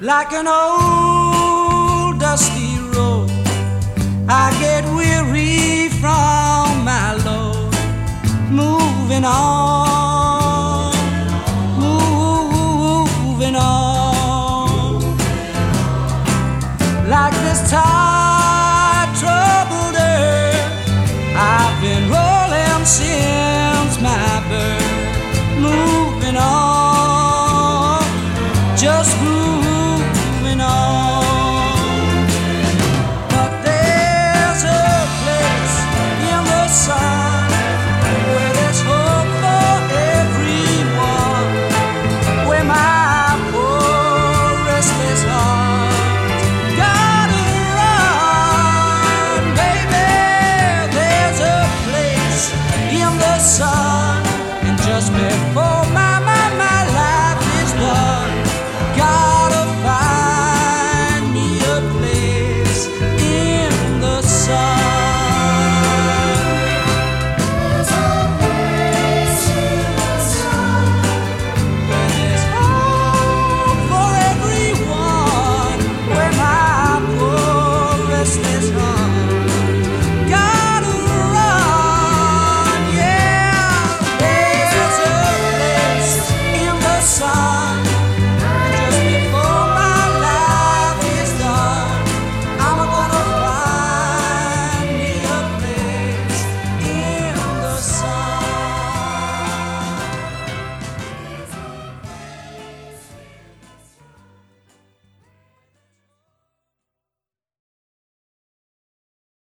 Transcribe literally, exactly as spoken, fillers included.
like an old dusty road. I get weary from my load, moving on, moving on, like this tired, troubled earth. I've been rolling since my birth, moving on, just moving on.